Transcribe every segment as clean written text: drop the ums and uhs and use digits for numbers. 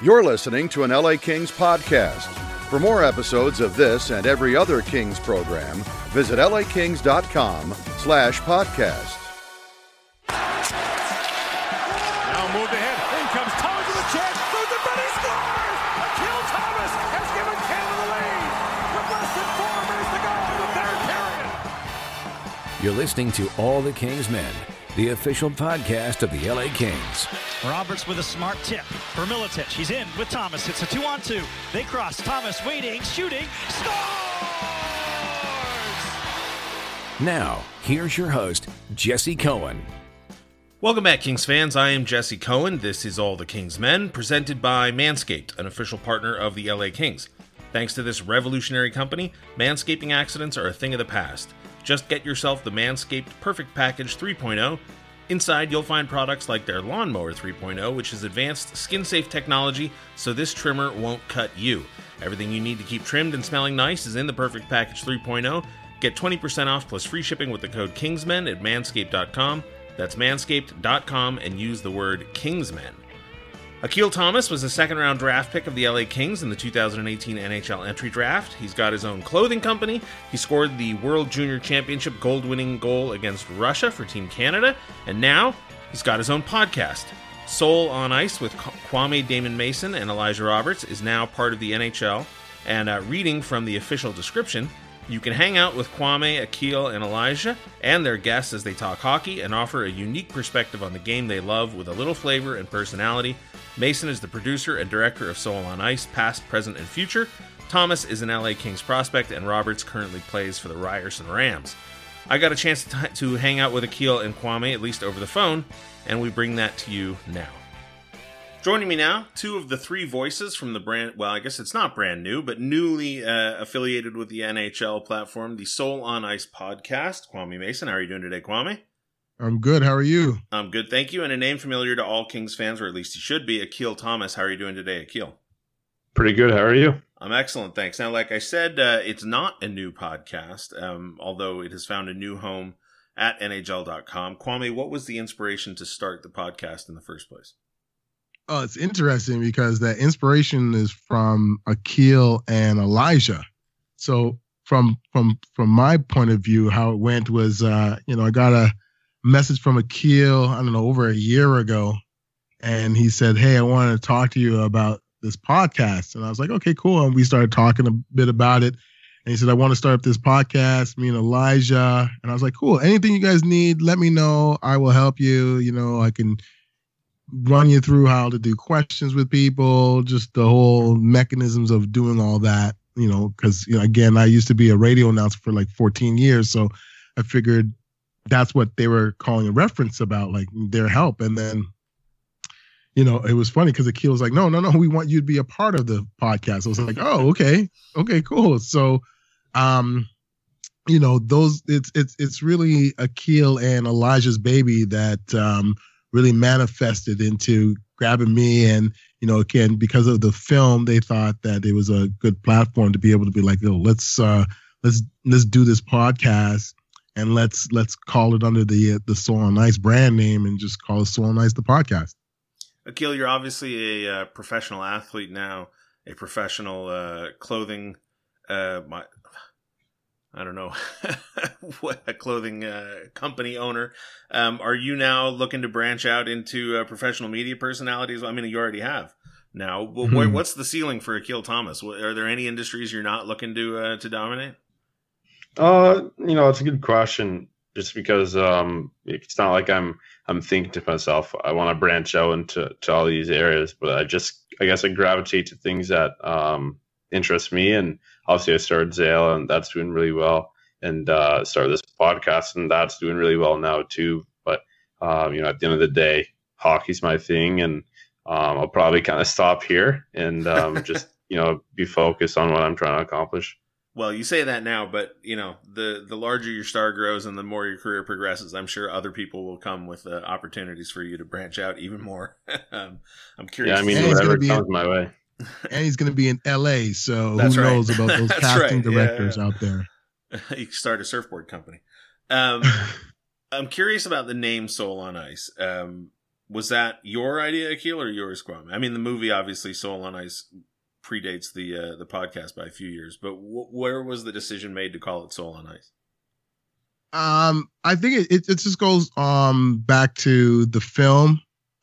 You're listening to an LA Kings podcast. For more episodes of this and every other Kings program, visit lakings.com/podcast. Now moved ahead. In comes Thomas to the chance. Through the but he scores! Akil Thomas has given Canada the lead. With less than 4 minutes to go in the third period. You're listening to All the Kings Men, the official podcast of the LA Kings. Roberts with a smart tip for Milicic. He's in with Thomas. It's a 2-on-2. They cross. Thomas waiting, shooting, scores! Now, here's your host, Jesse Cohen. Welcome back, Kings fans. I am Jesse Cohen. This is All the Kings Men, presented by Manscaped, an official partner of the LA Kings. Thanks to this revolutionary company, manscaping accidents are a thing of the past. Just get yourself the Manscaped Perfect Package 3.0. Inside, you'll find products like their Lawnmower 3.0, which is advanced skin-safe technology, so this trimmer won't cut you. Everything you need to keep trimmed and smelling nice is in the Perfect Package 3.0. Get 20% off plus free shipping with the code KINGSMEN at manscaped.com. That's manscaped.com and use the word KINGSMEN. Akil Thomas was a second-round draft pick of the LA Kings in the 2018 NHL entry draft. He's got his own clothing company. He scored the World Junior Championship gold-winning goal against Russia for Team Canada. And now, he's got his own podcast. Soul on Ice with Kwame Damon Mason and Elijah Roberts is now part of the NHL. And reading from the official description, you can hang out with Kwame, Akil, and Elijah and their guests as they talk hockey and offer a unique perspective on the game they love with a little flavor and personality. Mason is the producer and director of Soul on Ice, past, present, and future. Thomas is an LA Kings prospect, and Roberts currently plays for the Ryerson Rams. I got a chance to hang out with Akil and Kwame, at least over the phone, and we bring that to you now. Joining me now, two of the three voices from the brand, well, I guess it's not brand new, but newly affiliated with the NHL platform, the Soul on Ice podcast. Kwame Mason, how are you doing today, Kwame? I'm good. How are you? I'm good, thank you. And a name familiar to all Kings fans, or at least he should be, Akil Thomas. How are you doing today, Akil? Pretty good. How are you? I'm excellent, thanks. Now, like I said, it's not a new podcast, although it has found a new home at NHL.com. Kwame, what was the inspiration to start the podcast in the first place? Oh, it's interesting because that inspiration is from Akil and Elijah. So from my point of view, how it went was, I got a message from Akil, I don't know, over a year ago. And he said, hey, I wanted to talk to you about this podcast. And I was like, okay, cool. And we started talking a bit about it. And he said, I want to start up this podcast, me and Elijah. And I was like, cool. Anything you guys need, let me know. I will help you. I can run you through how to do questions with people, just the whole mechanisms of doing all that, because, again, I used to be a radio announcer for like 14 years. So I figured that's what they were calling a reference about, like their help. And then, it was funny because Akil was like, no, we want you to be a part of the podcast. I was like, oh, okay, cool. So, it's really Akil and Elijah's baby that really manifested into grabbing me. And, again, because of the film, they thought that it was a good platform to be able to be like, let's do this podcast. And let's call it under the Soul on Ice brand name and just call it Soul on Ice, the podcast. Akil, you're obviously a professional athlete now, a professional clothing, a clothing company owner. Are you now looking to branch out into professional media personalities? I mean, you already have now. What's the ceiling for Akil Thomas? Are there any industries you're not looking to dominate? It's a good question. Just because it's not like I'm thinking to myself, I want to branch out into all these areas, but I guess I gravitate to things that interest me. And obviously, I started Zale, and that's doing really well. And started this podcast, and that's doing really well now too. But at the end of the day, hockey's my thing, and I'll probably kind of stop here and just be focused on what I'm trying to accomplish. Well, you say that now, but, the larger your star grows and the more your career progresses, I'm sure other people will come with opportunities for you to branch out even more. I'm curious. Yeah, whatever comes my way. And he's going to be in LA, so That's who right. knows about those casting directors Yeah. out there. You can start a surfboard company. I'm curious about the name Soul on Ice. Was that your idea, Akil, or yours, Kwame? I mean, the movie, obviously, Soul on Ice predates the podcast by a few years, but where was the decision made to call it Soul on Ice? I think it just goes back to the film.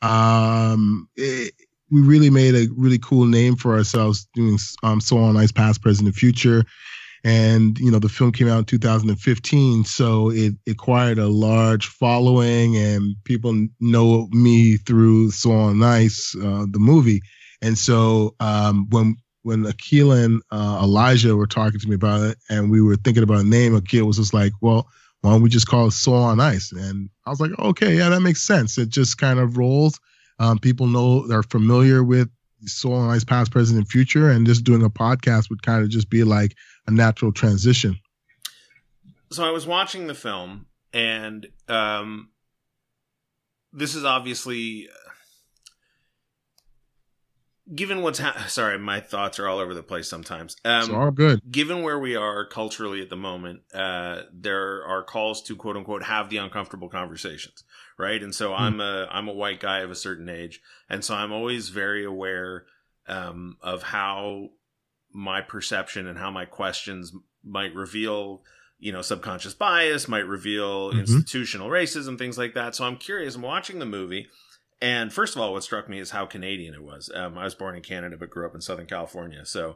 We really made a really cool name for ourselves doing Soul on Ice, Past, Present, and Future. And, the film came out in 2015, so it acquired a large following, and people know me through Soul on Ice, the movie. And so when Akil and Elijah were talking to me about it, and we were thinking about a name, Akil was just like, well, why don't we just call it Soul on Ice? And I was like, okay, yeah, that makes sense. It just kind of rolls. People they're familiar with Soul on Ice, Past, Present, and Future, and just doing a podcast would kind of just be like a natural transition. So I was watching the film, and this is obviously, given what's sorry, my thoughts are all over the place sometimes. It's all good. Given where we are culturally at the moment, there are calls to quote unquote have the uncomfortable conversations, right? And so I'm a white guy of a certain age, and so I'm always very aware of how my perception and how my questions might reveal, subconscious bias, might reveal institutional racism, things like that. So I'm curious. I'm watching the movie. And first of all, what struck me is how Canadian it was. I was born in Canada, but grew up in Southern California. So,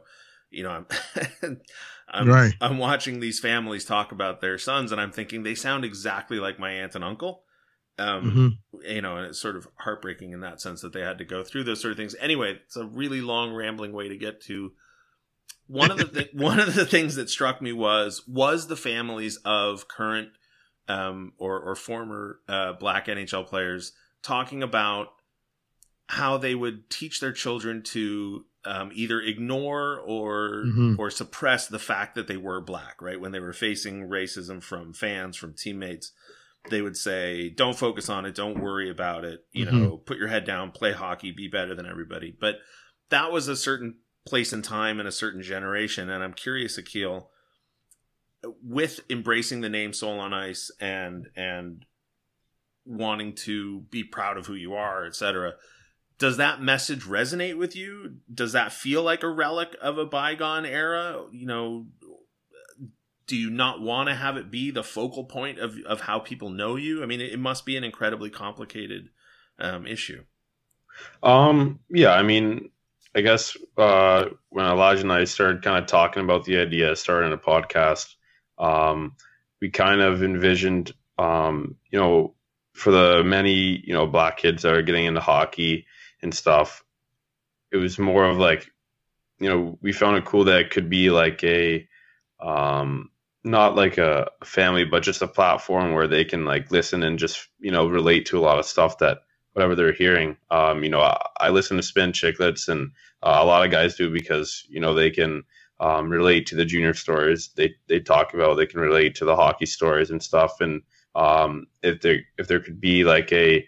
I'm watching these families talk about their sons, and I'm thinking they sound exactly like my aunt and uncle. And it's sort of heartbreaking in that sense that they had to go through those sort of things. Anyway, it's a really long, rambling way to get to one of the things that struck me was the families of current or former Black NHL players talking about how they would teach their children to either ignore or suppress the fact that they were Black, right? When they were facing racism from fans, from teammates, they would say, don't focus on it, don't worry about it, put your head down, play hockey, be better than everybody. But that was a certain place and time in a certain generation. And I'm curious, Akil, with embracing the name Soul on Ice and wanting to be proud of who you are, etc., does that message resonate with you? Does that feel like a relic of a bygone era? Do you not want to have it be the focal point of how people know you? I mean, it must be an incredibly complicated issue. Yeah, I mean, I guess when Elijah and I started kind of talking about the idea of starting a podcast, we kind of envisioned, for the many, Black kids that are getting into hockey and stuff, it was more of like, we found it cool that it could be like a, not like a family, but just a platform where they can like listen and just, relate to a lot of stuff that whatever they're hearing. I listen to Spin Chicklets, and a lot of guys do because, they can relate to the junior stories they talk about. They can relate to the hockey stories and stuff. And if there could be like a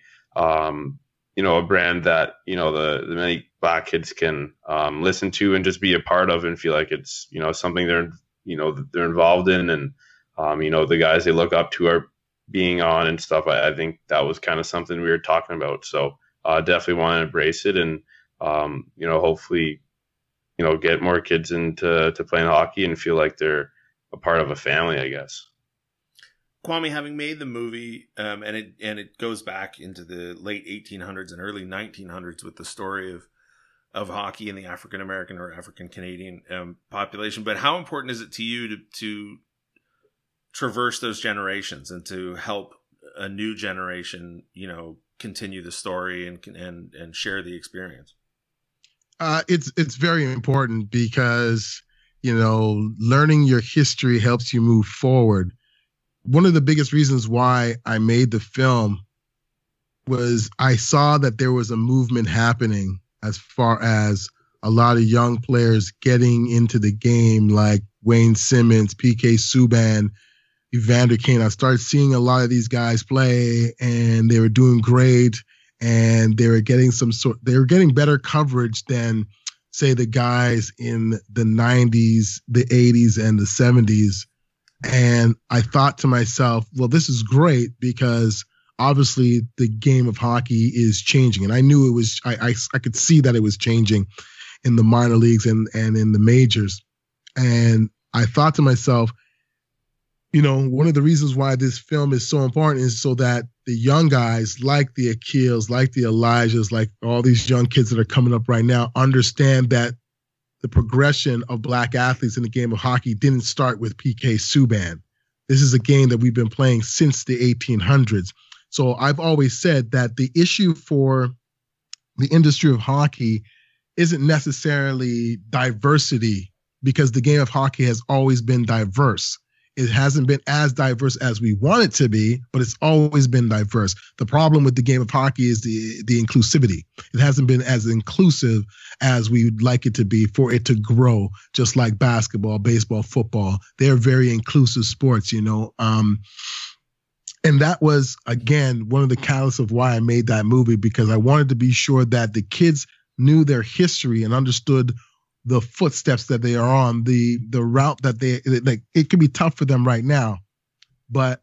brand that, the many Black kids can listen to and just be a part of and feel like it's, something they're involved in, and, the guys they look up to are being on and stuff. I think that was kind of something we were talking about. So definitely want to embrace it and, hopefully, get more kids into playing hockey and feel like they're a part of a family, I guess. Kwame, having made the movie, and it goes back into the late 1800s and early 1900s with the story of hockey in the African American or African Canadian population. But how important is it to you to traverse those generations and to help a new generation, continue the story and share the experience? It's very important because, learning your history helps you move forward. One of the biggest reasons why I made the film was I saw that there was a movement happening as far as a lot of young players getting into the game, like Wayne Simmons, PK Subban, Evander Kane. I started seeing a lot of these guys play, and they were doing great, and they were getting better coverage than, say, the guys in the 90s, the 80s, and the 70s. And I thought to myself, well, this is great because obviously the game of hockey is changing. And I knew it was, I could see that it was changing in the minor leagues and in the majors. And I thought to myself, one of the reasons why this film is so important is so that the young guys like the Akils, like the Elijahs, like all these young kids that are coming up right now understand that the progression of Black athletes in the game of hockey didn't start with PK Subban. This is a game that we've been playing since the 1800s. So I've always said that the issue for the industry of hockey isn't necessarily diversity, because the game of hockey has always been diverse. It hasn't been as diverse as we want it to be, but it's always been diverse. The problem with the game of hockey is the inclusivity. It hasn't been as inclusive as we would like it to be for it to grow, just like basketball, baseball, football. They're very inclusive sports, And that was, again, one of the catalysts of why I made that movie, because I wanted to be sure that the kids knew their history and understood the footsteps that they are on, the route that they like. It can be tough for them right now, but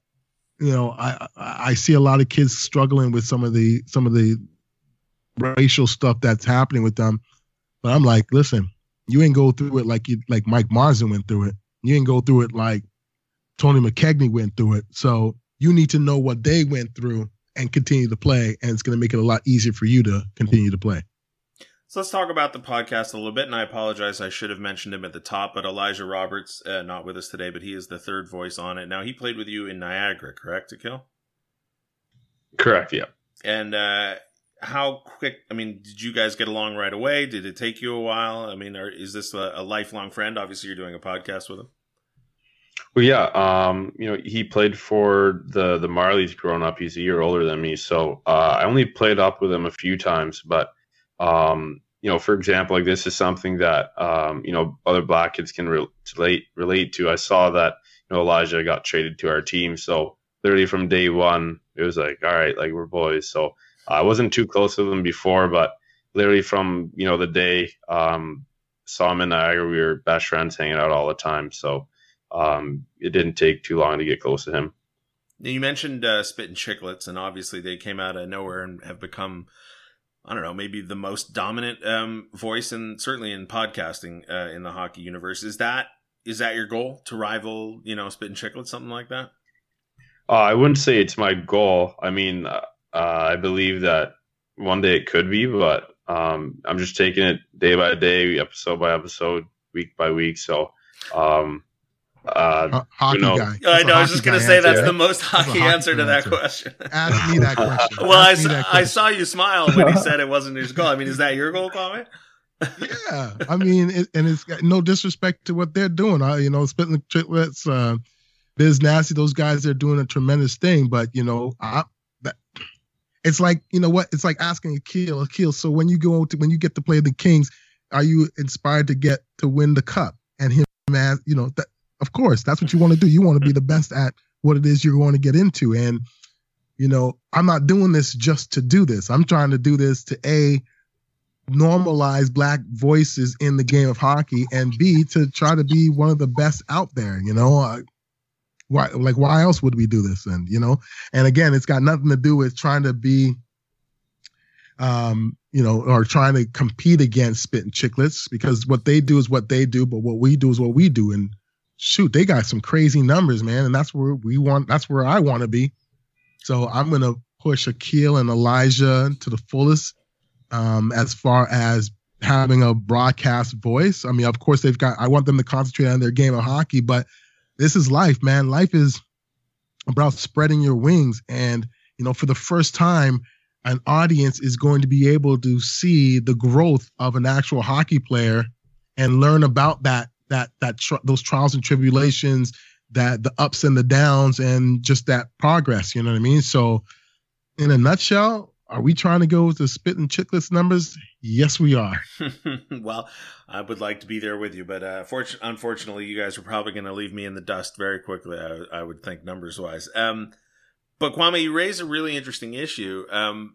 I see a lot of kids struggling with some of the racial stuff that's happening with them. But I'm like, listen, you ain't go through it like Mike Marsden went through it. You ain't go through it like Tony McKegney went through it. So you need to know what they went through and continue to play, and it's going to make it a lot easier for you to continue to play. So let's talk about the podcast a little bit, and I apologize, I should have mentioned him at the top, but Elijah Roberts, not with us today, but he is the third voice on it. Now, he played with you in Niagara, correct, Akil? Correct, yeah. And how quick, did you guys get along right away? Did it take you a while? Is this a lifelong friend? Obviously, you're doing a podcast with him. Well, yeah, he played for the Marlies growing up. He's a year older than me, so I only played up with him a few times, but for example, like this is something that, other Black kids can relate to. I saw that, Elijah got traded to our team. So literally from day one, it was like, all right, like we're boys. So I wasn't too close with him before, but literally from, the day, saw him in Niagara, we were best friends, hanging out all the time. So, it didn't take too long to get close to him. You mentioned Spittin' Chicklets, and obviously they came out of nowhere and have become, I don't know, maybe the most dominant voice, and certainly in podcasting in the hockey universe. Is that your goal, to rival, Spittin' Chicklets, something like that? I wouldn't say it's my goal. I believe that one day it could be, but I'm just taking it day by day, episode by episode, week by week. So, hockey guy. I know. I was just going to say that's the most hockey answer to that question. Ask me that question. Well, I saw you smile when he said it wasn't his goal. Is that your goal, Kwame? Yeah. And it's got no disrespect to what they're doing. Spittin' Chicklets, Biz Nasty, those guys, they're doing a tremendous thing. But, it's like, it's like asking Akil. So when you get to play the Kings, are you inspired to win the cup? And him, man, of course, that's what you want to do. You want to be the best at what it is you're going to get into. And, I'm not doing this just to do this. I'm trying to do this to normalize Black voices in the game of hockey, and B, to try to be one of the best out there. Why else would we do this? And, and again, it's got nothing to do with trying to be, or trying to compete against Spittin' Chicklets, because what they do is what they do, but what we do is what we do. And shoot, they got some crazy numbers, man. And that's where I want to be. So I'm going to push Akil and Elijah to the fullest, as far as having a broadcast voice. Of course I want them to concentrate on their game of hockey, but this is life, man. Life is about spreading your wings. And, for the first time, an audience is going to be able to see the growth of an actual hockey player and learn about those trials and tribulations, that the ups and the downs, and just that progress. You know what I mean? So in a nutshell, are we trying to go with the Spittin' Chicklets numbers? Yes, we are. Well, I would like to be there with you, but unfortunately, you guys are probably going to leave me in the dust very quickly, I would think, numbers-wise. But Kwame, you raise a really interesting issue.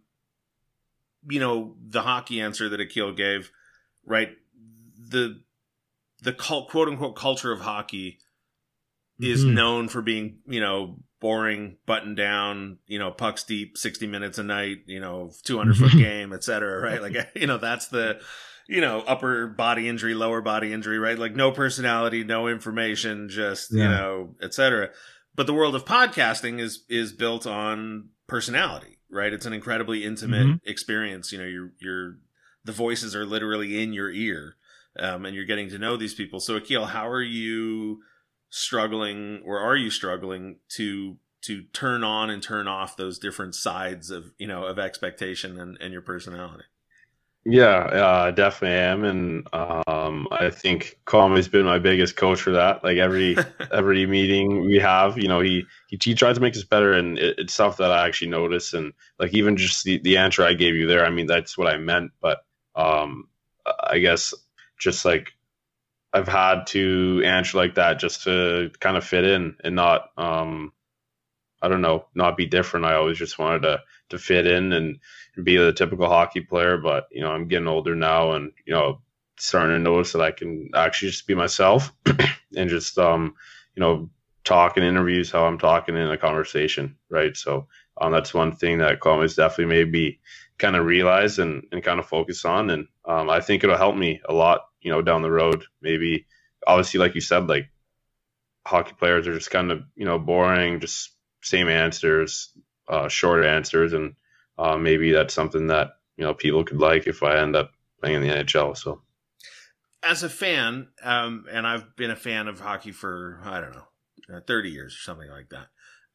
The hockey answer that Akil gave, right? The quote-unquote culture of hockey is known for being, boring, button down, pucks deep, 60 minutes a night, 200-foot game, et cetera, right? Like, that's the, upper body injury, lower body injury, right? Like no personality, no information, just, et cetera. But the world of podcasting is built on personality, right? It's an incredibly intimate experience. The voices are literally in your ear, and you're getting to know these people. So Akil, how are you struggling, or are you struggling to turn on and turn off those different sides of, of expectation and your personality? Yeah, definitely am. And I think Come's been my biggest coach for that. Like every meeting we have, he tries to make us better, and it's stuff that I actually notice. And like even just the answer I gave you there, I mean, that's what I meant. But I guess just like I've had to answer like that just to kind of fit in and not, I don't know, not be different. I always just wanted to fit in and be the typical hockey player. But, I'm getting older now and, starting to notice that I can actually just be myself and just, talk in interviews how I'm talking in a conversation. Right. So that's one thing that Come's definitely made me kind of realize and kind of focus on. And I think it'll help me a lot, down the road. Maybe obviously, like you said, like hockey players are just kind of, boring, just same answers, short answers. And maybe that's something that, people could like if I end up playing in the NHL. So as a fan, and I've been a fan of hockey for, 30 years or something like that.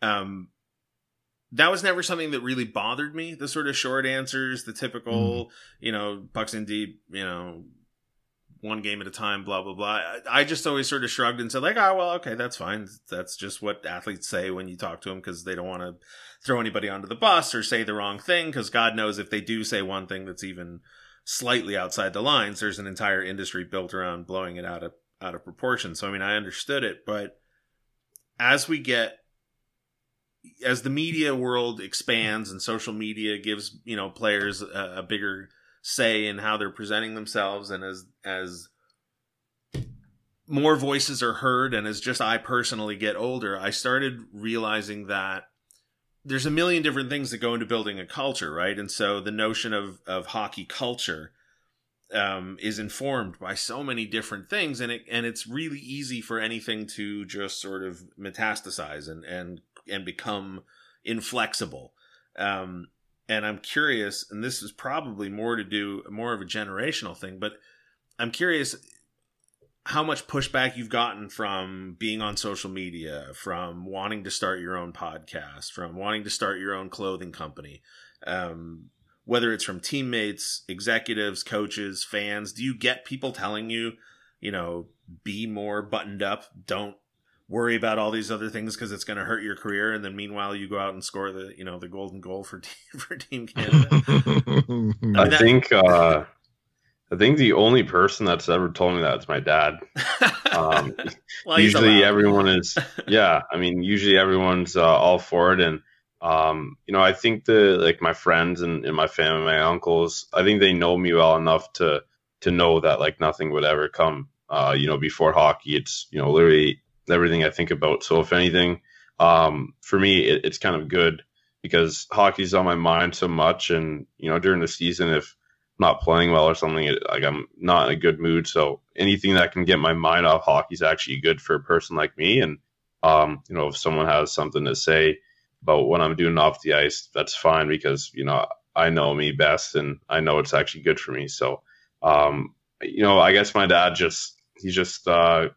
That was never something that really bothered me. The sort of short answers, the typical, pucks in deep, one game at a time, blah, blah, blah. I just always sort of shrugged and said like, oh, well, okay, that's fine. That's just what athletes say when you talk to them, because they don't want to throw anybody onto the bus or say the wrong thing, because God knows if they do say one thing that's even slightly outside the lines, there's an entire industry built around blowing it out of proportion. So, I mean, I understood it, but as the media world expands and social media gives, players a bigger say in how they're presenting themselves, and as more voices are heard, and as just I personally get older, I started realizing that there's a million different things that go into building a culture, right? And so the notion of hockey culture is informed by so many different things, and it's really easy for anything to just sort of metastasize and become inflexible. And I'm curious, and this is probably more of a generational thing, but I'm curious how much pushback you've gotten from being on social media, from wanting to start your own podcast, from wanting to start your own clothing company, whether it's from teammates, executives, coaches, fans. Do you get people telling you, be more buttoned up, don't worry about all these other things because it's going to hurt your career, and then meanwhile you go out and score the golden goal for Team Canada? I think the only person that's ever told me that is my dad. Well, usually everyone is, usually everyone's all for it. And, I think my friends and my family, my uncles, I think they know me well enough to know that like nothing would ever come, before hockey. It's, literally everything I think about. So if anything, for me, it's kind of good because hockey's on my mind so much. And, during the season, if I'm not playing well or something, I'm not in a good mood. So anything that can get my mind off hockey is actually good for a person like me. And, if someone has something to say about what I'm doing off the ice, that's fine because, I know me best and I know it's actually good for me. So, I guess my dad he's just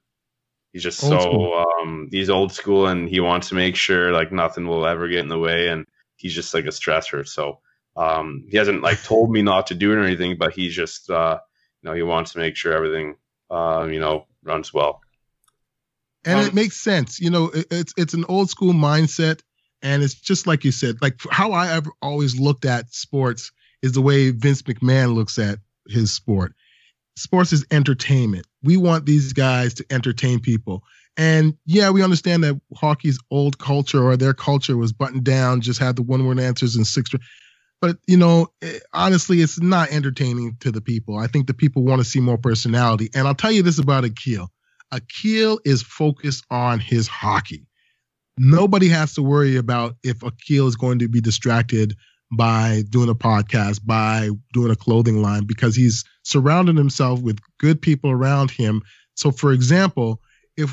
he's old school and he wants to make sure like nothing will ever get in the way. And he's just like a stressor. So, he hasn't like told me not to do it or anything, but he's just, he wants to make sure everything, runs well. And it makes sense. It's an old school mindset. And it's just like you said, like how I ever always looked at sports is the way Vince McMahon looks at his sport. Sports is entertainment. We want these guys to entertain people. And yeah, we understand that hockey's old culture or their culture was buttoned down, just had the one-word answers and six. But, honestly, it's not entertaining to the people. I think the people want to see more personality. And I'll tell you this about Akil. Akil is focused on his hockey. Nobody has to worry about if Akil is going to be distracted by doing a podcast, by doing a clothing line, because he's surrounded himself with good people around him. So, for example, if,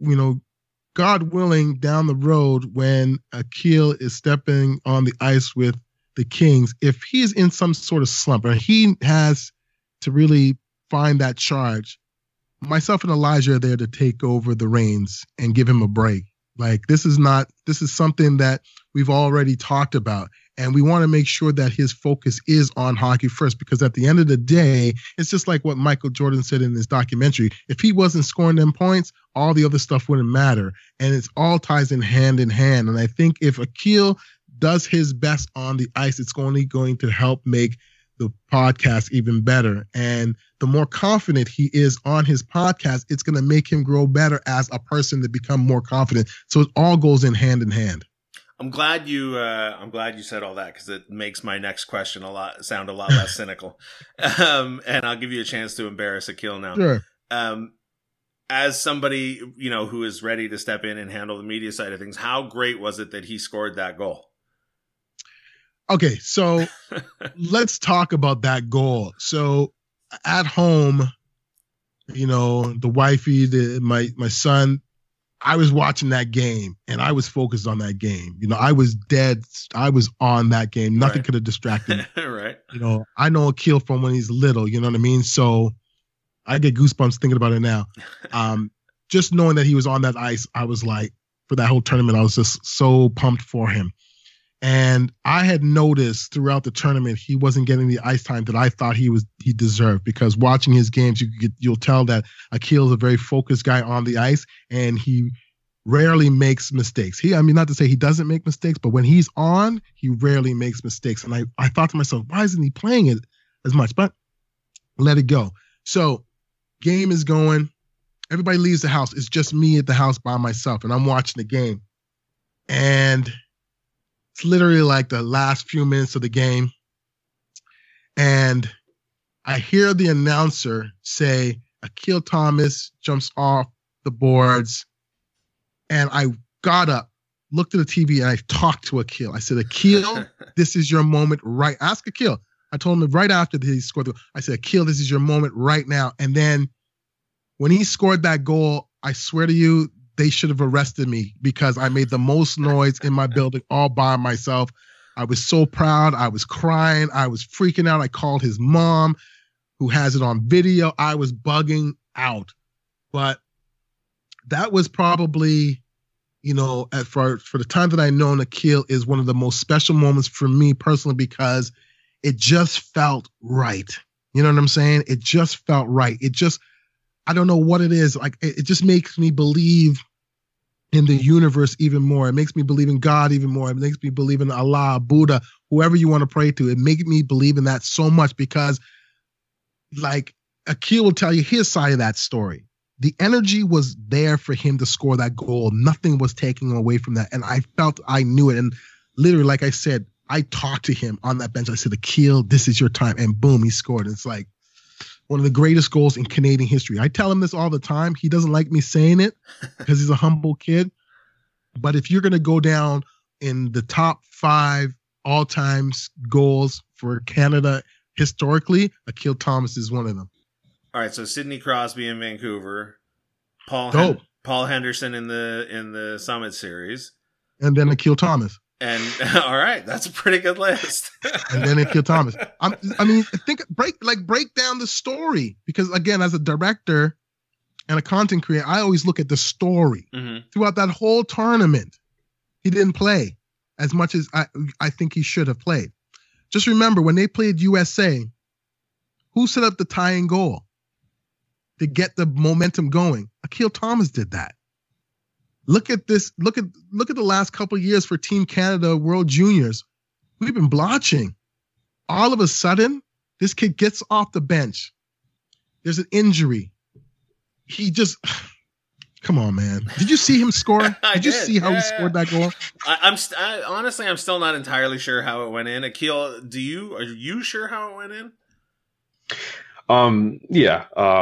God willing, down the road when Akil is stepping on the ice with the Kings, if he's in some sort of slump and he has to really find that charge, myself and Elijah are there to take over the reins and give him a break. Like, this is something that we've already talked about. And we want to make sure that his focus is on hockey first, because at the end of the day, it's just like what Michael Jordan said in his documentary. If he wasn't scoring them points, all the other stuff wouldn't matter. And it's all ties in hand. And I think if Akil does his best on the ice, it's only going to help make the podcast even better. And the more confident he is on his podcast, it's going to make him grow better as a person to become more confident. So it all goes in hand. I'm glad you said all that, because it makes my next question sound a lot less cynical. And I'll give you a chance to embarrass Akil now. Sure. As somebody, who is ready to step in and handle the media side of things, how great was it that he scored that goal? Okay, so let's talk about that goal. So at home, the wifey, my son, I was watching that game and I was focused on that game. I was dead. I was on that game. Nothing could have distracted me. Right. I know Akil from when he's little, you know what I mean? So I get goosebumps thinking about it now. Just knowing that he was on that ice, I was like, for that whole tournament, I was just so pumped for him. And I had noticed throughout the tournament, he wasn't getting the ice time that I thought he deserved, because watching his games, you'll tell that Akil is a very focused guy on the ice, and he rarely makes mistakes. Not to say he doesn't make mistakes, but when he's on, he rarely makes mistakes. And I thought to myself, why isn't he playing it as much? But let it go. So game is going. Everybody leaves the house. It's just me at the house by myself, and I'm watching the game. And it's literally like the last few minutes of the game. And I hear the announcer say, Akil Thomas jumps off the boards. And I got up, looked at the TV, and I talked to Akil. I said, Akil, this is your moment right. Ask Akil. I told him right after he scored the goal. I said, Akil, this is your moment right now. And then when he scored that goal, I swear to you, they should have arrested me, because I made the most noise in my building all by myself. I was so proud. I was crying. I was freaking out. I called his mom, who has it on video. I was bugging out. But that was probably, for the time that I know Akil, is one of the most special moments for me personally, because it just felt right. You know what I'm saying? It just felt right. I don't know what it is. Like, it just makes me believe in the universe even more. It makes me believe in God even more. It makes me believe in Allah, Buddha, whoever you want to pray to. It makes me believe in that so much, because, like, Akil will tell you his side of that story. The energy was there for him to score that goal. Nothing was taking away from that. And I felt I knew it. And literally, like I said, I talked to him on that bench. I said, Akil, this is your time. And boom, he scored. And it's like one of the greatest goals in Canadian history. I tell him this all the time. He doesn't like me saying it because he's a humble kid. But if you're going to go down in the top 5 all-time goals for Canada historically, Akil Thomas is one of them. All right, so Sidney Crosby in Vancouver, Paul Henderson in the Summit Series, and then Akil Thomas. And all right, that's a pretty good list. And then Akil Thomas. Break down the story, because again, as a director and a content creator, I always look at the story. Mm-hmm. Throughout that whole tournament, he didn't play as much as I think he should have played. Just remember, when they played USA, who set up the tying goal to get the momentum going? Akil Thomas did that. Look at this. Look at the last couple of years for Team Canada World Juniors. We've been blotching. All of a sudden, this kid gets off the bench. There's an injury. He just, come on, man. Did you see him score? Did you see how he scored that goal? Honestly, I'm still not entirely sure how it went in. Akil, are you sure how it went in? Yeah.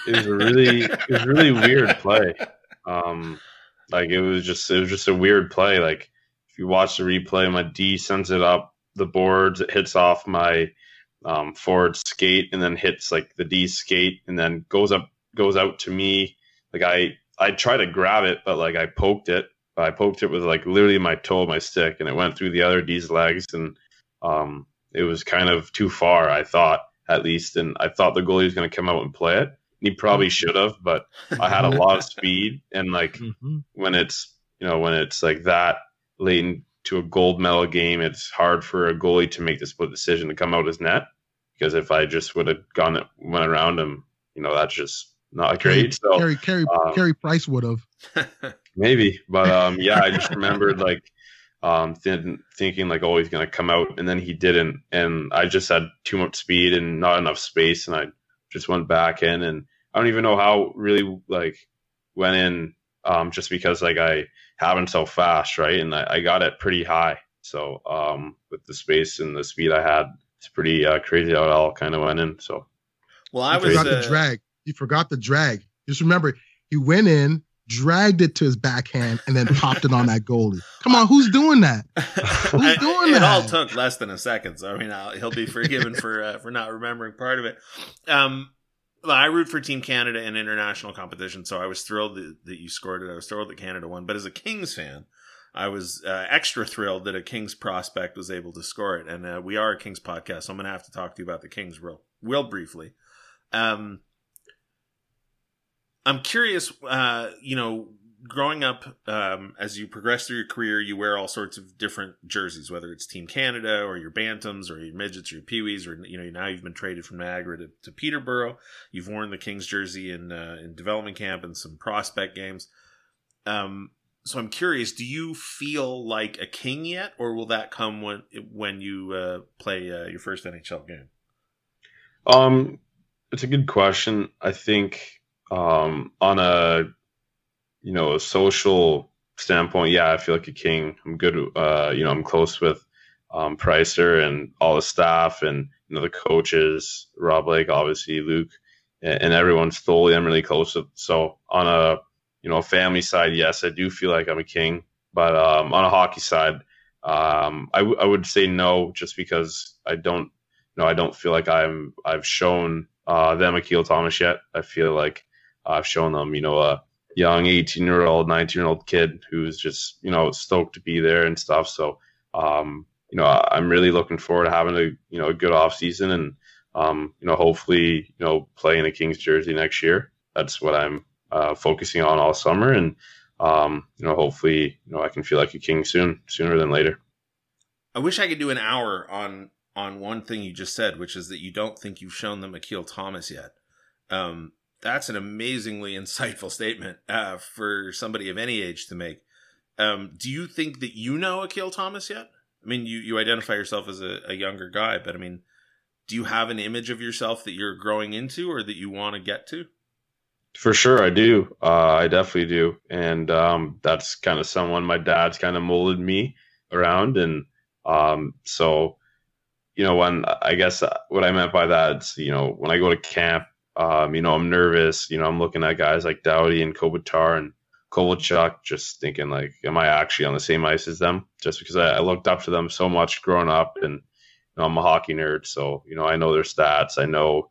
a really weird play. Like it was just a weird play. Like if you watch the replay, my D sends it up the boards, it hits off my forward skate and then hits like the D skate and then goes out to me. Like I tried to grab it, but like I poked it with like literally my toe of my stick, and it went through the other D's legs, and it was kind of too far, I thought, at least, and I thought the goalie was going to come out and play it. He probably should have, but I had a lot of speed, and like when it's like that late into a gold medal game, it's hard for a goalie to make the split decision to come out his net, because if I just would have went around him, that's just not great. So Carey Price would have maybe, but I just remembered like thinking like, oh, he's gonna come out, and then he didn't, and I just had too much speed and not enough space, and I just went back in, and I don't even know how really like went in, just because like I happened so fast, right, and I got it pretty high, so with the space and the speed I had, it's pretty crazy how it all kind of went in. So well, You forgot the drag. Just remember, he went in, dragged it to his backhand, and then popped it on that goalie. Come on, who's doing that? Who's doing that? It all took less than a second, so I mean, he'll be forgiven for not remembering part of it. I root for Team Canada in international competition, so I was thrilled that you scored it. I was thrilled that Canada won, but as a Kings fan, I was extra thrilled that a Kings prospect was able to score it. And we are a Kings podcast, so I'm going to have to talk to you about the Kings real briefly. I'm curious, growing up, as you progress through your career, you wear all sorts of different jerseys, whether it's Team Canada or your Bantams or your Midgets or your Peewees, or, now you've been traded from Niagara to Peterborough. You've worn the Kings jersey in development camp and some prospect games. So I'm curious, do you feel like a King yet, or will that come when you play your first NHL game? It's a good question. I think on a social standpoint, yeah, I feel like a King. I'm good. I'm close with Pricer and all the staff, and the coaches, Rob Blake, obviously Luke, and everyone. Stoli, I'm really close with. So on a family side, yes, I do feel like I'm a King. But on a hockey side, I would say no, just because I don't feel like I've shown them Akil Thomas yet. I feel like I've shown them, a young 18-year-old, 19-year-old kid who's just, stoked to be there and stuff. So, I'm really looking forward to having a good off season, and, hopefully, playing a Kings jersey next year. That's what I'm focusing on all summer. And, hopefully, I can feel like a King sooner than later. I wish I could do an hour on one thing you just said, which is that you don't think you've shown them Akil Thomas yet. That's an amazingly insightful statement for somebody of any age to make. Do you think that you know Akil Thomas yet? I mean, you identify yourself as a younger guy, but I mean, do you have an image of yourself that you're growing into or that you want to get to? For sure, I do. I definitely do. And that's kind of someone my dad's kind of molded me around. And so, when I guess what I meant by that is, when I go to camp, I'm nervous. I'm looking at guys like Doughty and Kopitar and Kovalchuk, just thinking like, am I actually on the same ice as them? Just because I looked up to them so much growing up, and I'm a hockey nerd, so I know their stats. I know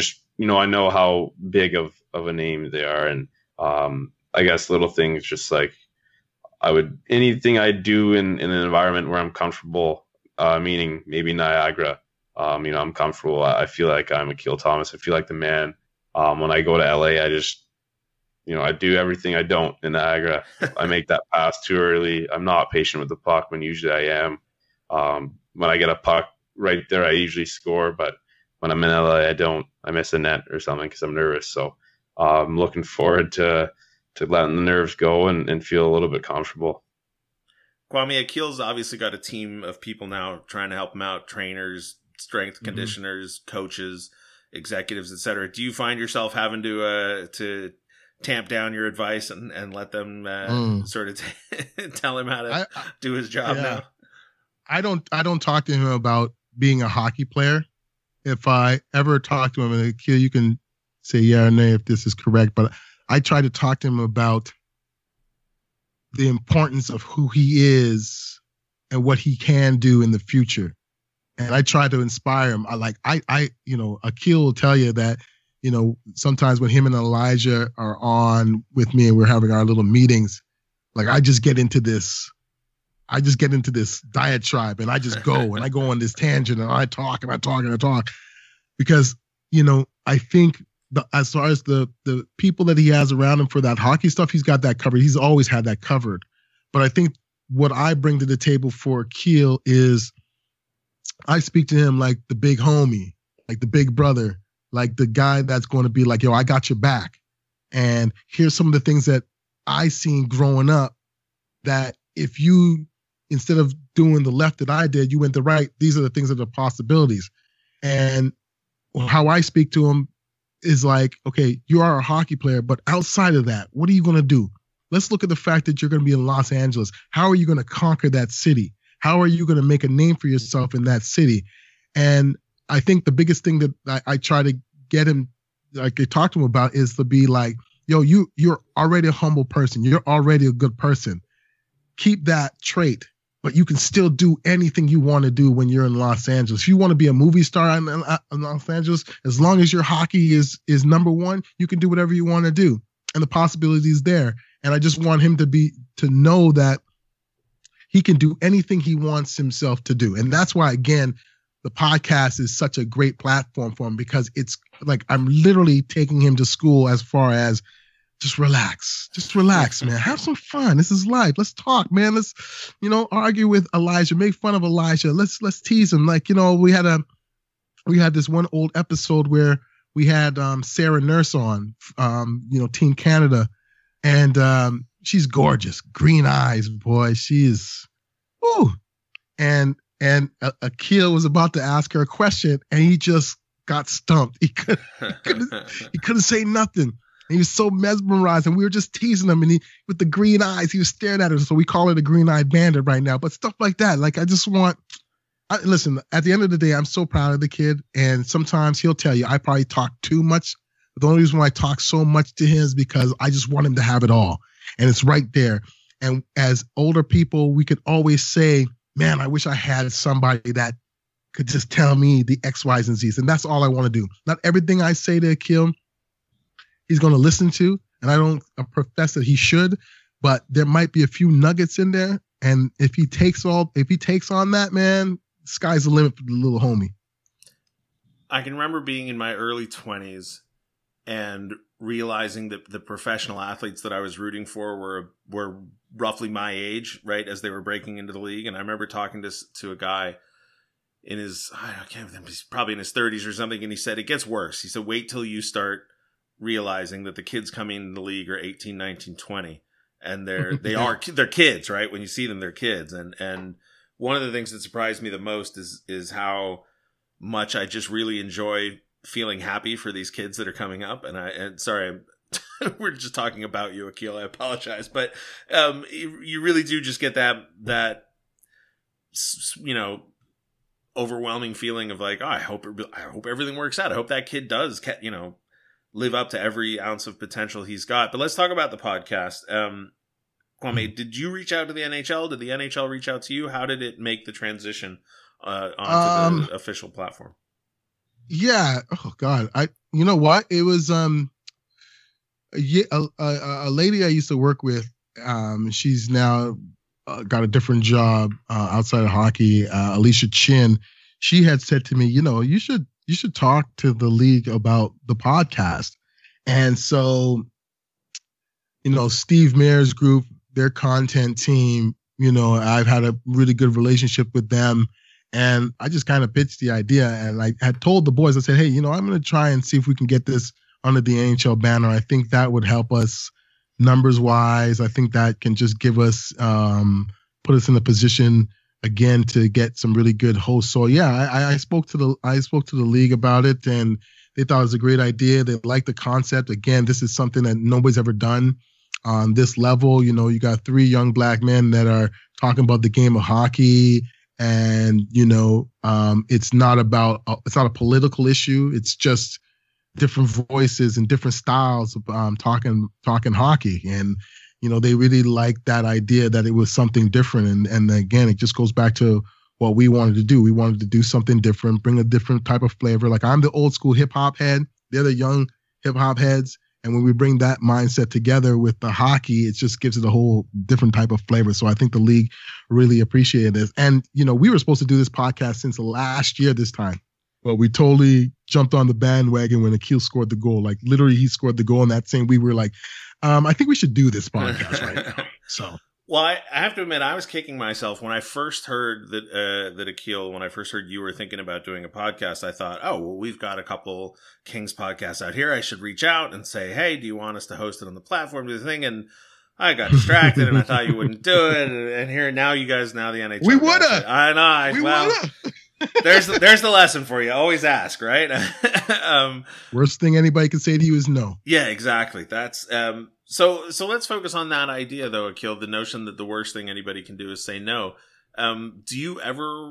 how big of a name they are, and I guess little things just like anything I do in an environment where I'm comfortable, meaning maybe Niagara. I'm comfortable. I feel like I'm Akil Thomas. I feel like the man. When I go to LA, I just, I do everything I don't in Niagara. I make that pass too early. I'm not patient with the puck when usually I am. When I get a puck right there, I usually score. But when I'm in LA, I don't. I miss a net or something because I'm nervous. So I'm looking forward to letting the nerves go and feel a little bit comfortable. Kwame, Akil's obviously got a team of people now trying to help him out, trainers, strength conditioners, coaches, executives, etc. Do you find yourself having to tamp down your advice and let them sort of tell him how to do his job now? I don't talk to him about being a hockey player. If I ever talk to him, and Akil, you can say yeah or nay if this is correct, but I try to talk to him about the importance of who he is and what he can do in the future. And I try to inspire him. Akil will tell you that, sometimes when him and Elijah are on with me and we're having our little meetings, like I just get into this diatribe and I just go and I go on this tangent and I talk and I talk and I talk because, I think as far as the people that he has around him for that hockey stuff, he's got that covered. He's always had that covered. But I think what I bring to the table for Akil is I speak to him like the big homie, like the big brother, like the guy that's going to be like, yo, I got your back. And here's some of the things that I seen growing up that if you, instead of doing the left that I did, you went the right, these are the things that are possibilities. And how I speak to him is like, okay, you are a hockey player, but outside of that, what are you going to do? Let's look at the fact that you're going to be in Los Angeles. How are you going to conquer that city? How are you going to make a name for yourself in that city? And I think the biggest thing that I try to get him, like I talk to him about, is to be like, yo, you're already a humble person. You're already a good person. Keep that trait, but you can still do anything you want to do when you're in Los Angeles. If you want to be a movie star in Los Angeles, as long as your hockey is number one, you can do whatever you want to do. And the possibility is there. And I just want him to know that he can do anything he wants himself to do. And that's why, again, the podcast is such a great platform for him, because it's like I'm literally taking him to school as far as just relax, man. Have some fun. This is life. Let's talk, man. Let's, argue with Elijah, make fun of Elijah. Let's tease him. Like, we had this one old episode where we had Sarah Nurse on, Team Canada, and she's gorgeous, green eyes, boy. She is, ooh. And Akil was about to ask her a question, and he just got stumped. He couldn't say nothing. And he was so mesmerized, and we were just teasing him, and with the green eyes, he was staring at her. So we call it a green-eyed bandit right now. But stuff like that, like I just listen, at the end of the day, I'm so proud of the kid, and sometimes he'll tell you, I probably talk too much. But the only reason why I talk so much to him is because I just want him to have it all. And it's right there. And as older people, we could always say, man, I wish I had somebody that could just tell me the X, Y's, and Z's. And that's all I want to do. Not everything I say to Akil he's going to listen to, and I don't profess that he should, but there might be a few nuggets in there. And if he takes on that, man, sky's the limit for the little homie. I can remember being in my early 20s and realizing that the professional athletes that I was rooting for were roughly my age, right, as they were breaking into the league. And I remember talking to a guy in his, I can't remember, he's probably in his 30s or something, and he said, it gets worse. He said, wait till you start realizing that the kids coming in the league are 18, 19, 20, and they're kids, right? When you see them, they're kids. And one of the things that surprised me the most is how much I just really enjoy feeling happy for these kids that are coming up. And sorry, we're just talking about you, Akil. I apologize, but you really do just get that overwhelming feeling of like, oh, I hope everything works out. I hope that kid does, live up to every ounce of potential he's got. But let's talk about the podcast. Kwame, did you reach out to the NHL? Did the NHL reach out to you? How did it make the transition onto the official platform? Yeah. Oh God. You know what? It was a lady I used to work with. She's now got a different job outside of hockey. Alicia Chin. She had said to me, you should talk to the league about the podcast. And so, Steve Mayer's group, their content team, I've had a really good relationship with them. And I just kind of pitched the idea, and I had told the boys, I said, hey, I'm going to try and see if we can get this under the NHL banner. I think that would help us numbers wise. I think that can just give us, put us in a position again to get some really good hosts. So yeah, I spoke to the league about it, and they thought it was a great idea. They liked the concept. Again, this is something that nobody's ever done on this level. You got three young black men that are talking about the game of hockey, and it's not a political issue. It's just different voices and different styles of talking hockey. And, they really liked that idea that it was something different. And again, it just goes back to what we wanted to do. We wanted to do something different, bring a different type of flavor. Like, I'm the old school hip hop head. They're the young hip hop heads. And when we bring that mindset together with the hockey, it just gives it a whole different type of flavor. So I think the league really appreciated this. And, we were supposed to do this podcast since last year this time, but we totally jumped on the bandwagon when Akil scored the goal. Like, literally, he scored the goal in that same. We were like, I think we should do this podcast right now. So. Well, I have to admit, I was kicking myself when I first heard that Akil, when I first heard you were thinking about doing a podcast. I thought, oh, well, we've got a couple Kings podcasts out here. I should reach out and say, hey, do you want us to host it on the platform, do the thing? And I got distracted, and I thought you wouldn't do it. And here now, you guys, now the NHL. We would have. I know. We would have. There's the lesson for you. Always ask, right? Worst thing anybody can say to you is no. Yeah, exactly. That's so let's focus on that idea, though, Akil, the notion that the worst thing anybody can do is say no. Do you ever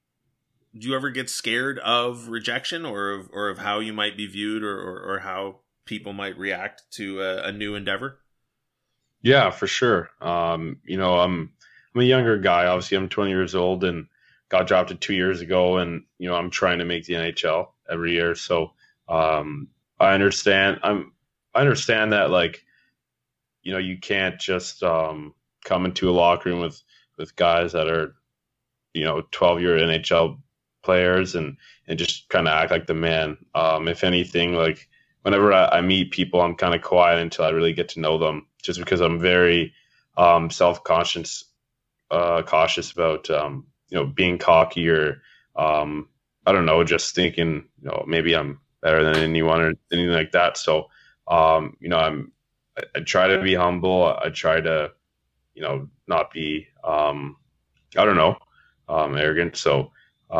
get scared of rejection or of how you might be viewed or how people might react to a new endeavor? Yeah, for sure. I'm a younger guy. Obviously, I'm 20 years old and got drafted 2 years ago, and I'm trying to make the NHL every year. So I understand. I understand that, like, you can't just come into a locker room with guys that are 12-year NHL players and just kind of act like the man. If anything, like, whenever I meet people, I'm kind of quiet until I really get to know them, just because I'm very self-conscious, cautious about being cocky or I don't know, just thinking maybe I'm better than anyone or anything like that. So I try to be humble. I try to not be arrogant. So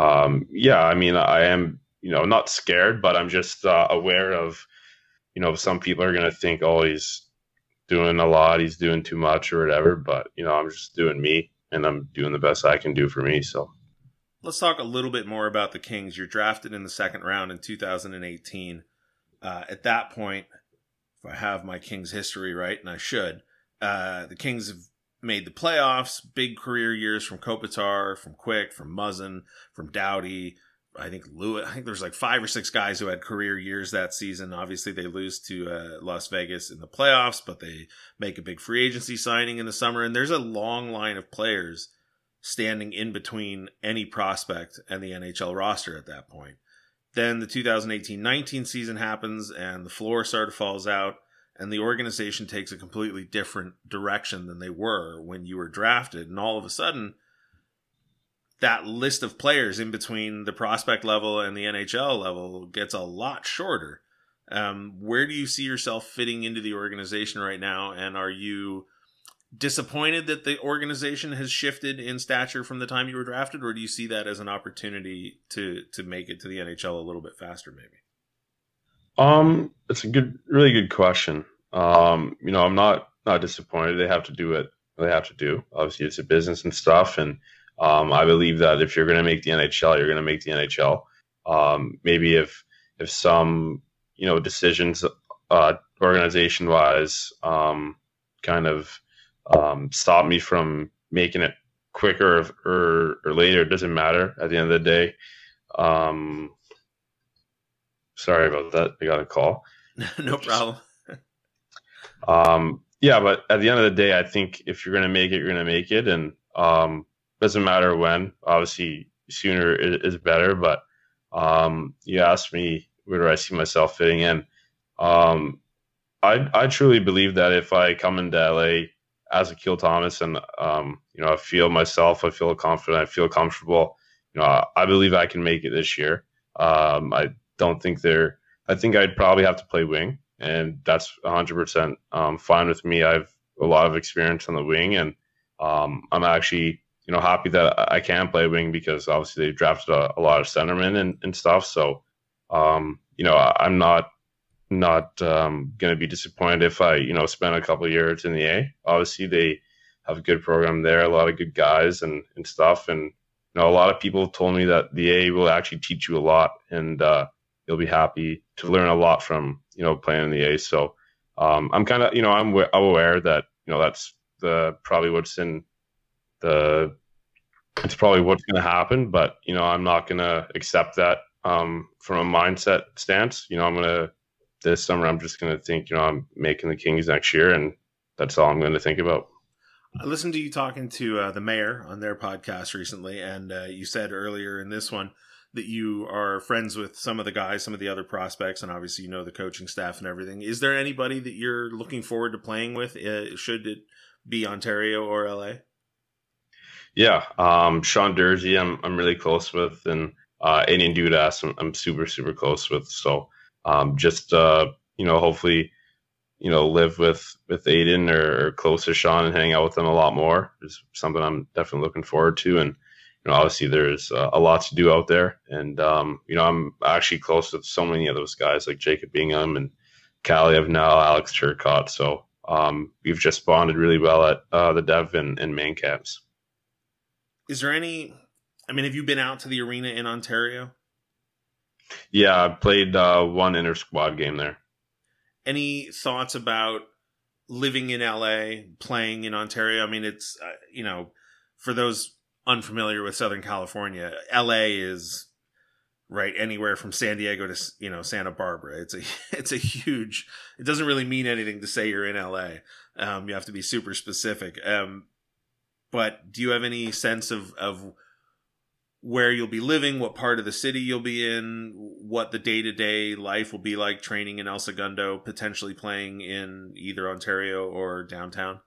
I am not scared, but I'm just aware of some people are going to think, oh, he's doing a lot, he's doing too much or whatever, but I'm just doing me. And I'm doing the best I can do for me. So let's talk a little bit more about the Kings. You're drafted in the second round in 2018. At that point, if I have my Kings history right, and I should, the Kings have made the playoffs, big career years from Kopitar, from Quick, from Muzzin, from Doughty. I think there's like 5 or 6 guys who had career years that season. Obviously, they lose to Las Vegas in the playoffs, but they make a big free agency signing in the summer. And there's a long line of players standing in between any prospect and the NHL roster at that point. Then the 2018-19 season happens, and the floor sort of falls out, and the organization takes a completely different direction than they were when you were drafted. And all of a sudden, that list of players in between the prospect level and the NHL level gets a lot shorter. Where do you see yourself fitting into the organization right now? And are you disappointed that the organization has shifted in stature from the time you were drafted? Or do you see that as an opportunity to make it to the NHL a little bit faster, maybe? It's a really good question. I'm not disappointed. They have to do what they have to do. Obviously, it's a business and stuff. And I believe that if you're going to make the NHL, you're going to make the NHL. Maybe if some, decisions, organization wise, kind of, stop me from making it quicker or later, it doesn't matter at the end of the day. Sorry about that. I got a call. No problem. Yeah, but at the end of the day, I think if you're going to make it, you're going to make it. And, doesn't matter when. Obviously, sooner is better. But you asked me where do I see myself fitting in. I truly believe that if I come into LA as Akil Thomas and I feel myself, I feel confident, I feel comfortable. I believe I can make it this year. I don't think I think I'd probably have to play wing, and that's 100% fine with me. I have a lot of experience on the wing, and I'm actually happy that I can play wing because obviously they drafted a lot of centermen and stuff. So, I'm not going to be disappointed if I, spend a couple of years in the A. Obviously they have a good program there, a lot of good guys and stuff. And, a lot of people told me that the A will actually teach you a lot. And, he'll be happy to learn a lot from, playing in the A. So I'm kind of, I'm aware that, that's probably what's in it's probably what's going to happen, but, I'm not going to accept that from a mindset stance. This summer, I'm just going to think, I'm making the Kings next year, and that's all I'm going to think about. I listened to you talking to the mayor on their podcast recently, and you said earlier in this one that you are friends with some of the guys, some of the other prospects, and obviously the coaching staff and everything. Is there anybody that you're looking forward to playing with? Should it be Ontario or LA? Yeah, Sean Dursey, I'm really close with, and Aiden Dudas, I'm super, super close with. So hopefully, live with Aiden or close to Sean and hang out with them a lot more is something I'm definitely looking forward to. And, obviously there's a lot to do out there. And, I'm actually close with so many of those guys like Jacob Bingham and Kaliev now, Alex Turcotte. So we've just bonded really well at the Dev and main camps. Is there have you been out to the arena in Ontario? Yeah, I played one inter-squad game there. Any thoughts about living in LA, playing in Ontario? It's, for those unfamiliar with Southern California, LA is right anywhere from San Diego to, Santa Barbara. It's a huge, it doesn't really mean anything to say you're in LA. You have to be super specific. But do you have any sense of where you'll be living, what part of the city you'll be in, what the day-to-day life will be like training in El Segundo, potentially playing in either Ontario or downtown?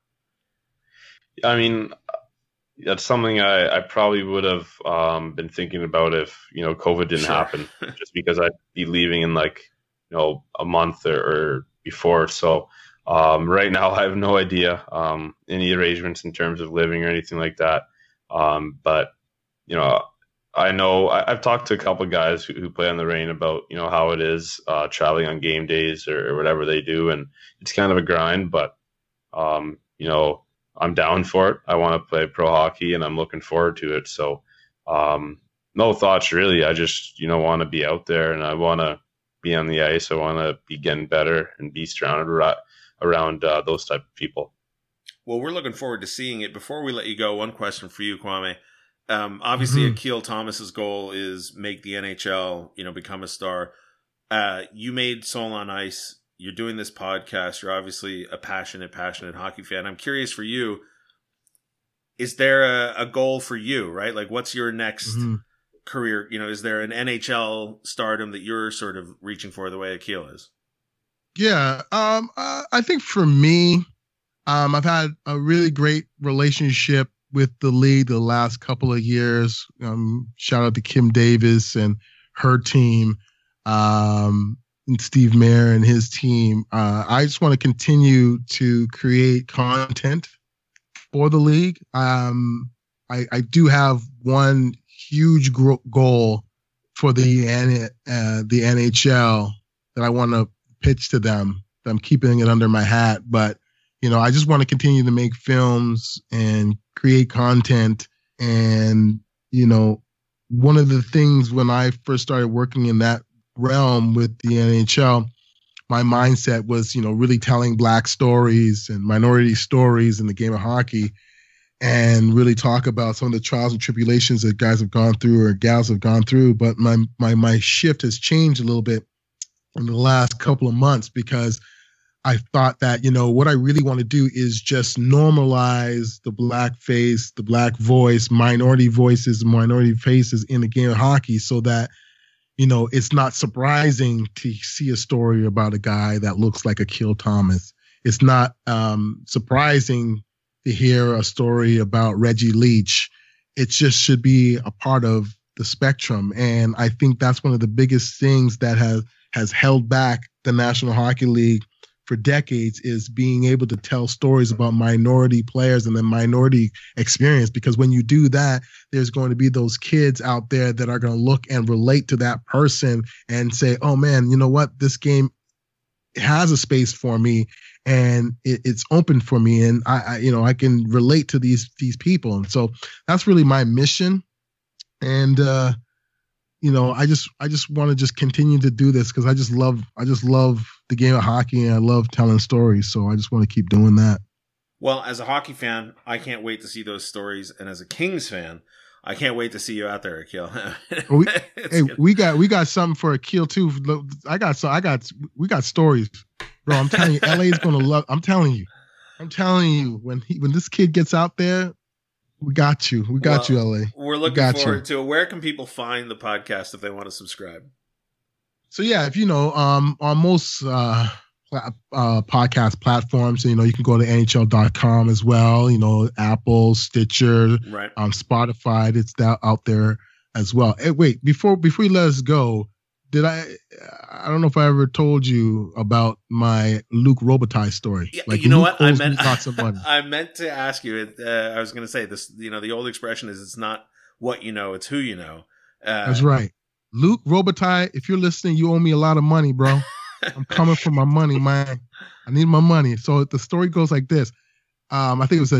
That's something I probably would have been thinking about if, COVID didn't happen, just because I'd be leaving in a month or before. So right now I have no idea any arrangements in terms of living or anything like that. But, I know I've talked to a couple of guys who play on the Reign about, how it is traveling on game days or whatever they do. And it's kind of a grind, but, I'm down for it. I want to play pro hockey and I'm looking forward to it. So no thoughts really. I just, want to be out there and I want to be on the ice. I want to be getting better and be surrounded around those type of people. Well, we're looking forward to seeing it. Before we let you go, one question for you, Kwame. Obviously, Akil Thomas's goal is make the NHL, become a star. You made Soul on Ice. You're doing this podcast. You're obviously a passionate hockey fan. I'm curious for you, is there a goal for you, right? Like, what's your next career? Is there an NHL stardom that you're sort of reaching for the way Akil is? Yeah. I think for me, I've had a really great relationship with the league the last couple of years. Shout out to Kim Davis and her team, and Steve Mayer and his team. I just want to continue to create content for the league. I do have one huge goal for the NHL that I want to pitch to them. I'm keeping it under my hat, but I just want to continue to make films and create content. And, one of the things when I first started working in that realm with the NHL, my mindset was, really telling Black stories and minority stories in the game of hockey and really talk about some of the trials and tribulations that guys have gone through or gals have gone through. But my shift has changed a little bit in the last couple of months because I thought that, what I really want to do is just normalize the Black face, the Black voice, minority voices, minority faces in the game of hockey so that, it's not surprising to see a story about a guy that looks like Akil Thomas. It's not surprising to hear a story about Reggie Leach. It just should be a part of the spectrum. And I think that's one of the biggest things that has held back the National Hockey League for decades is being able to tell stories about minority players and the minority experience. Because when you do that, there's going to be those kids out there that are going to look and relate to that person and say, oh man, you know what? This game has a space for me and it's open for me. And I can relate to these people. And so that's really my mission. And, I just want to just continue to do this because I just love the game of hockey and I love telling stories. So I just want to keep doing that. Well, as a hockey fan, I can't wait to see those stories, and as a Kings fan, I can't wait to see you out there, Akil. we got something for Akil too. We got stories, bro. I'm telling you, LA is gonna love. I'm telling you, when this kid gets out there, we got you. We got you, LA. We're looking forward to it. Where can people find the podcast if they want to subscribe? So yeah, if on most podcast platforms, you can go to NHL.com as well. Apple, Stitcher, right. Spotify. It's out there as well. Hey, wait, before you let us go, I don't know if I ever told you about my Luc Robitaille story. Yeah, like, you know Luc what? owes me lots of money. I meant to ask you. I was going to say this. The old expression is, "It's not what you know, it's who you know." That's right. Luc Robitaille, if you're listening, you owe me a lot of money, bro. I'm coming for my money, man. I need my money. So the story goes like this. I think it was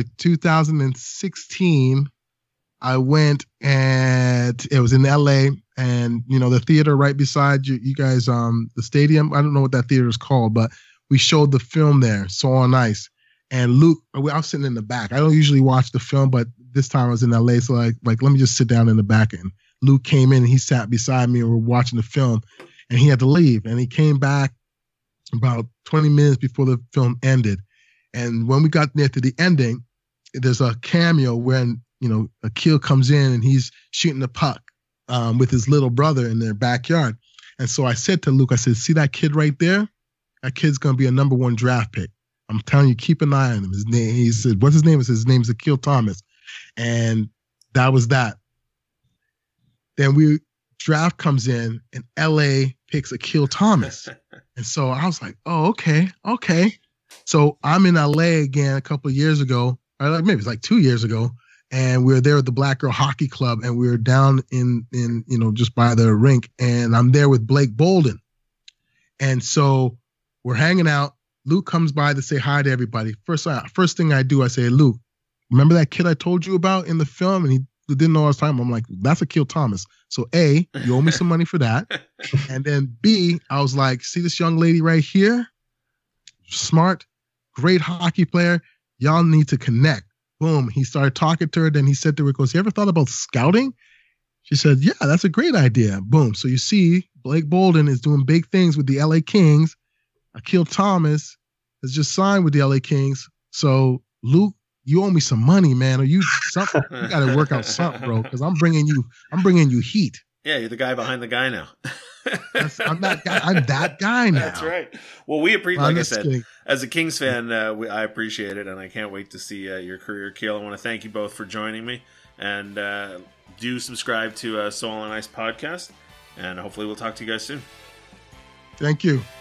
2016. I went and it was in LA, and the theater right beside you guys, the stadium. I don't know what that theater is called, but we showed the film there, So on Ice. And Luc, I was sitting in the back. I don't usually watch the film, but this time I was in LA, so like let me just sit down in the back. And Luc came in and he sat beside me and we're watching the film. And he had to leave, and he came back about 20 minutes before the film ended. And when we got near to the ending, there's a cameo when Akil comes in and he's shooting the puck with his little brother in their backyard. And so I said to Luc, I said, "See that kid right there? That kid's gonna be a number 1 draft pick. I'm telling you, keep an eye on him." He said, "What's his name?" His name's Akil Thomas, and that was that. Then draft comes in and LA picks Akil Thomas. And so I was like, oh, okay. So I'm in LA again a couple of years ago, or maybe it's like 2 years ago. And we were there at the Black Girl Hockey Club, and we were down in just by the rink, and I'm there with Blake Bolden. And so we're hanging out. Luc comes by to say hi to everybody. First thing I do, I say, "Luc, remember that kid I told you about in the film?" And he didn't know I was talking about. I'm like, "That's Akil Thomas." So A, you owe me some money for that. And then B, I was like, "See this young lady right here? Smart, great hockey player. Y'all need to connect." Boom. He started talking to her. Then he said to her, "You ever thought about scouting?" She said, "Yeah, that's a great idea." Boom. So you see, Blake Bolden is doing big things with the LA Kings. Akil Thomas has just signed with the LA Kings. So Luc, you owe me some money, man. You got to work out something, bro, because I'm bringing you heat. Yeah, you're the guy behind the guy now. I'm that guy now. That's right. Well, we appreciate, like I said, kidding. As a Kings fan, I appreciate it, and I can't wait to see your career, Akil. I want to thank you both for joining me, and do subscribe to So on Ice podcast, and hopefully we'll talk to you guys soon. Thank you.